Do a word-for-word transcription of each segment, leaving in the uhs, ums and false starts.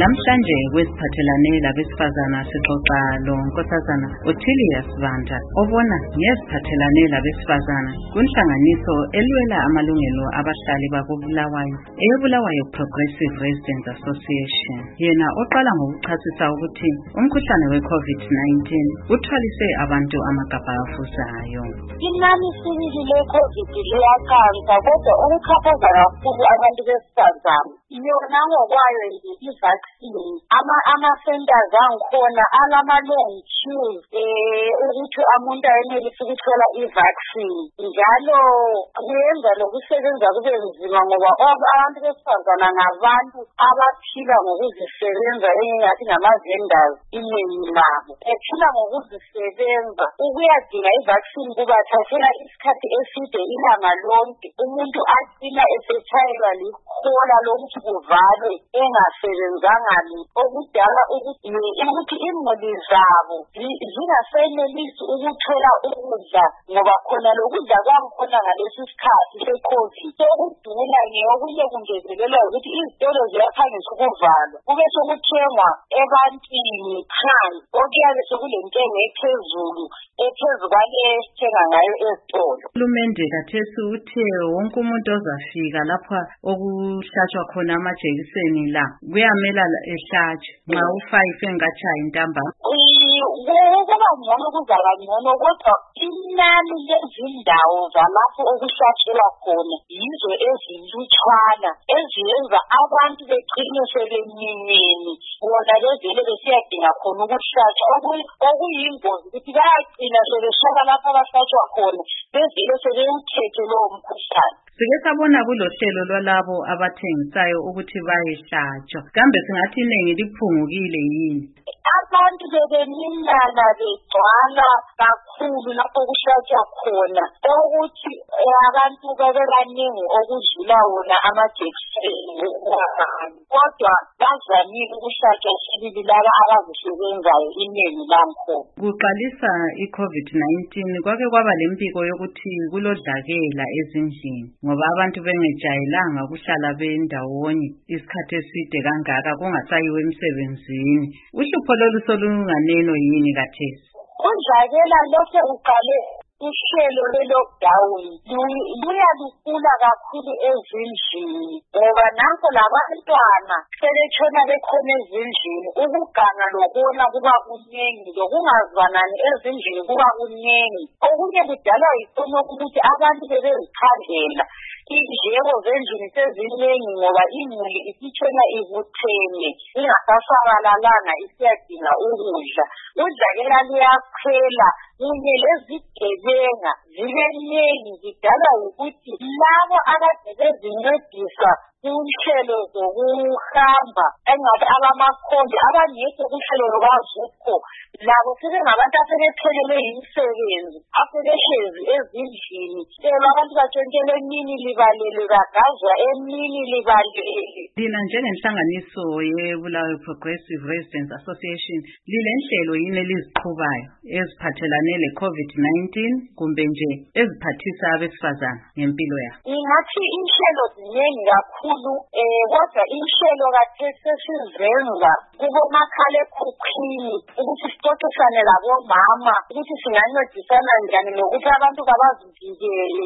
Namhlanje kwesiphathelane labesifazana sixoxa lo Nkosazana Otillia Sibanda obona ngeziphathelane labesifazana kunhlanganiso elwela amalungelo abahlali bakoBulawayo eBulawayo Progressive Residents Association. Yena oqala ngokuchasisa ukuthi umkhuhlane we-COVID nineteen uthwalise abantu amagabha afusayo. Inani sibili le-COVID liyaqansa kodwa ukukhaphaza kakhulu abantu besifazana. Yona ngokwayo nje i-vaccine ama-centers angikhona alama-long queues ukuthi umuntu ayenelise ukuthola i-vaccine. Njalo kuyenza lokusebenza kube nzima ngoba abantu besifazana ngabantu abaphila ngokuzisebenza engathi ngama-vendors iningi labo. Ephila ngokuzisebenza ukuyadinga i-vaccine kubathathela isikhathi eside ilanga lonke. Umuntu agcina esetshayelwa likhola lokuthi kuvalwe engasebenzanga okudala ukuthi imuli zabo zingasenelisi ukuthola ukudla ngoba khona lokudla kwakhona ngalesi sikhathi se-COVID sokudula ngeyokunye kungezelela ukuthi izitolo ziyaphangisa ukuvalwa kube sokuthengwa ebantwini phansi okuyabe sekulentengo ephezulu ephezu kwale esithenga ngayo ezitolo. Uhulumende kathesi uthe wonke umuntu ozafika lapha okuhlatshwa khona amajekiseni la kuyamela ehlatshwe nxa u-five engatshayi intambama. Kuba ngcono kuzaba ngcono kodwa inani lezindawo zalapho okuhlatshelwa khona yizo ezilutshwana eziyenza abantu begcine sebeminyene bona bevele besiyadinga khona ukuhlatshwa okuyingozi ukuthi bayagcina sebeshaka lapho abahlatshwa khona bevele sebewuthethe lowo mkhuhlane. Sike sabona kulohlelo lwalabo abathengisayo ukuthi bayehlatshwa kambe singathi iningi liphungukile yini? Abantu bebeminana begcwala kakhulu lapho kuhlatshwa khona ukuthi abantu bebebaningi okudlula wona amajekiseni kodwa bazamile ukuhlatshwa sibili laba abazisebenzayo iningi lakhona. Kuqalisa i-COVID nineteen kwake kwaba lempiko yokuthi kulodlakela ezindlini ngoba abantu bengejayelanga ukuhlala bendawonye isikhathi eside kangaka kungasayiwe emsebenzini. Uhlupho lolu solunganeno yini kathesi? Udlakela lokho uqale uhlelo le-lockdown luyalukhula kakhulu ezindlini ngoba nanko labantwana sebetshona bekhona ezindlini ukuganga lokubona kuba kuningi lokungazwanani ezindlini kuba kuningi. Okunye kudalwa yikho ukuthi abantu bebezikhandela indleko zendlini seziningi ngoba imuli isitshona ibuthene ingasasabalalanga isiyadinga ukudla. Udlakela luyakhwela kunye lezigebenga zibe ningi zidalwa ukuthi labo akade bezincedisa kunhlelo zokuhamba engathi abamakhombi abangekho kuhlelo lwazukho labo sebengabantu asebephelelwe yimisebenzi asebehlezi ezindlini abantu batshontshele emini libalele bagazwa emini libalele. Lina njengenhlanganiso yeBulawayo Progressive Residents Association lilenhlelo yini eliziqhubayo eziphathelane le-COVID nineteen kumbe nje eziphathisa abesifazana ngempilo yabo? Ingathi inhlelo ziningi kakhulu kodwa inhlelo kathesi sesizenza kubomakhalekhukhwini ukuthi sixoxisane labomama ukuthi singancedisana njani nokuthi abantu kabazivikele.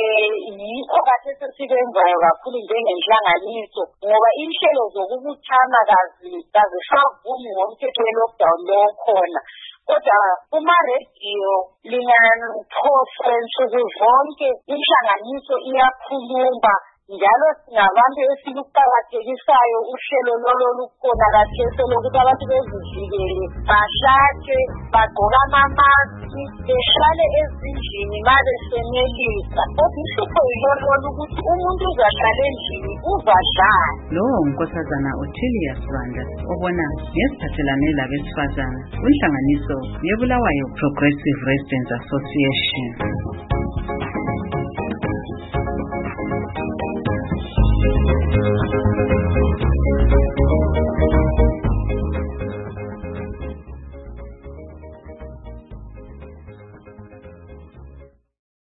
Yikho kathesi esibenzayo kakhulu njengenhlanganiso ngoba inhlelo zokubuthana kazisavumi ngomthetho we-lockdown lokhona. Kodwa kuma-radio lingaphoswa nsuku zonke inhlanganiso iyakhuluma njalo singabantu esikuqakathekisayo uhlelo lolo lukhona kathesi lokuthi abantu bezivikele bahlatshwe bagqoke amamaski behlale ezindlini ma besenelisa. Kodwa uhlupho yilolo ukuthi umuntu uzahlala endlini uzadlala. Lowo Nkosazana Otillia Sibanda obona ngeziphathelane labesifazana kunhlanganiso yeBulawayo Progressive Residents Association.